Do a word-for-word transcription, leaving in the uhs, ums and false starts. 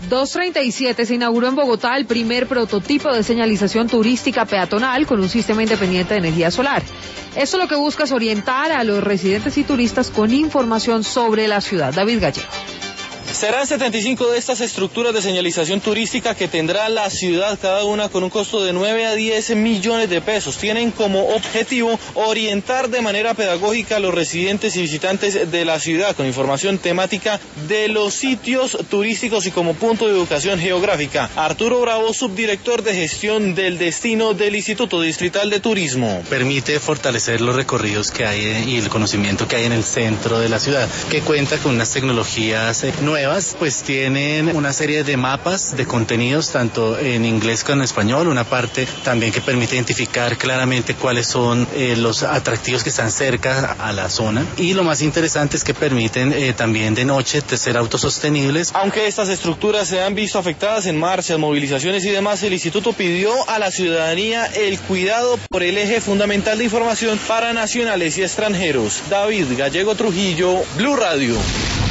dos treinta y siete se inauguró en Bogotá el primer prototipo de señalización turística peatonal con un sistema independiente de energía solar. Esto lo que busca es orientar a los residentes y turistas con información sobre la ciudad. David Gallego. Serán setenta y cinco de estas estructuras de señalización turística que tendrá la ciudad, cada una con un costo de nueve a diez millones de pesos. Tienen como objetivo orientar de manera pedagógica a los residentes y visitantes de la ciudad con información temática de los sitios turísticos y como punto de educación geográfica. Arturo Bravo, subdirector de gestión del destino del Instituto Distrital de Turismo. Permite fortalecer los recorridos que hay y el conocimiento que hay en el centro de la ciudad, que cuenta con unas tecnologías nuevas. Pues tienen una serie de mapas de contenidos tanto en inglés como en español, una parte también que permite identificar claramente cuáles son eh, los atractivos que están cerca a la zona, y lo más interesante es que permiten eh, también de noche ser autosostenibles. Aunque estas estructuras se han visto afectadas en marchas, movilizaciones y demás, el instituto pidió a la ciudadanía el cuidado por el eje fundamental de información para nacionales y extranjeros. David Gallego Trujillo, Blue Radio.